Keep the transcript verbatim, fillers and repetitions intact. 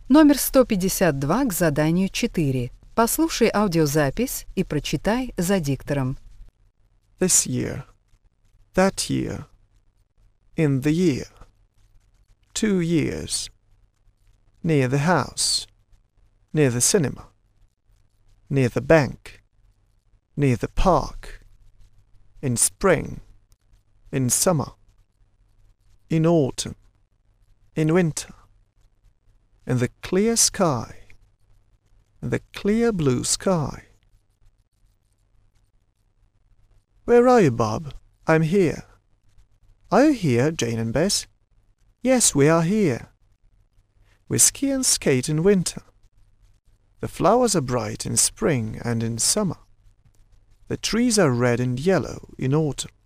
Номер сто пятьдесят два к заданию четыре. Послушай аудиозапись и прочитай за диктором. This year. That year. In the year. Two years. Near the house. Near the cinema. Near the bank. Near the park. In spring. In summer. In autumn. In winter. In the clear sky. In the clear blue sky. Where are you, Bob? I'm here. Are you here, Jane and Bess? Yes, we are here. We ski and skate in winter. The flowers are bright in spring and in summer. The trees are red and yellow in autumn.